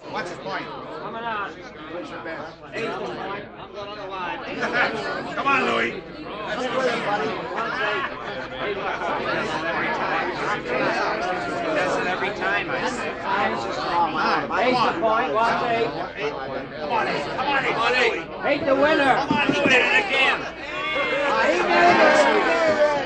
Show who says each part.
Speaker 1: What's his point?
Speaker 2: Coming out.
Speaker 1: What's your bet?
Speaker 2: Eight to point.
Speaker 3: I'm going on the line.
Speaker 1: Come on, Louie.
Speaker 3: That's brilliant, buddy.
Speaker 2: Does it every time, I say.
Speaker 3: Eight to point. Watch eight.
Speaker 1: Come on, eight. Come on, eight. Come on, eight.
Speaker 2: Eight the winner.
Speaker 1: Come on, Louie.
Speaker 2: Again.
Speaker 3: He made it.